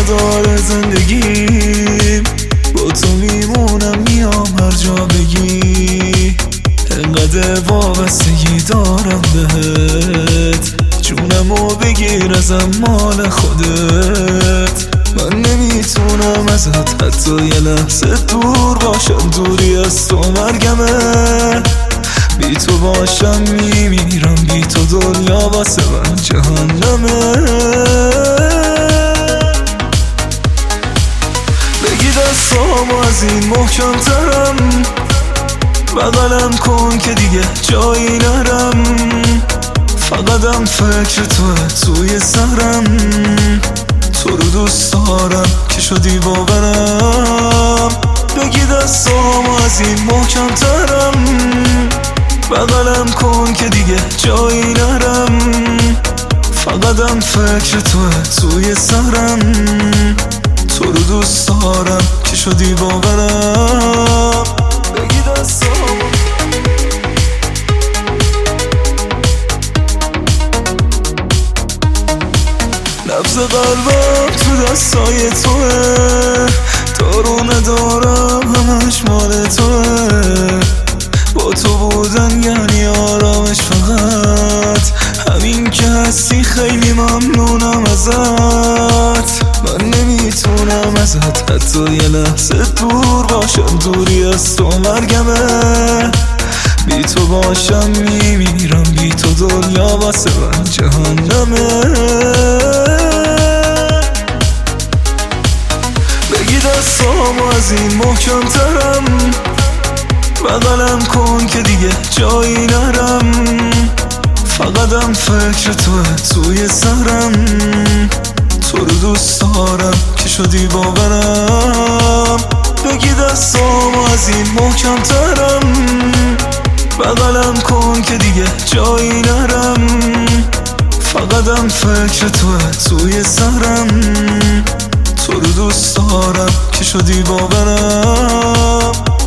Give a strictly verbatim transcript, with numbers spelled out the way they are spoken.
داره زندگیم، با تو میمونم میام هر جا بگی. انقدر وابستگی دارم بهت، جونمو بگیر ازم مال خودت. من نمیتونم ازت حتی یه لحظه دور باشم، دوری از تو مرگمه. بی تو باشم میمیرم، بی تو دنیا واسه من جهنمه. بگی دستامو از این محکم ترم، بغلم کن که دیگه جایی نرم. فقطم فکر توه توی سرم، تو رو دوست دارم که شدی باورم. بگی دستامو از این محکم ترم، بغلم کن که دیگه جایی نرم. فقطم فکر توه توی سرم، تو رو دوست دارم که شدی باورم. بگی دستامو نبض قلبم تو دستای توه، دارو ندارم همش مال توه. با تو بودن یعنی آرامش، فقط همین که هستی خیلی ممنونم ازت. من نمیتونم ازت حتی یه لحظه دور باشم، دوری از تو مرگمه. بی تو باشم میمیرم، بی تو دنیا واسه من جهنمه. بگی دستامو از این محکم ترم، بغلم کن که دیگه جایی نرم. فقطم فکر توه توی سرم، تو رو دوست دارم که شدی باورم. بگی دستامو از این محکم ترم، بغلم کن که دیگه جایی نرم. فقطم فکر توه توی سرم، تو رو دوست دارم که شدی باورم.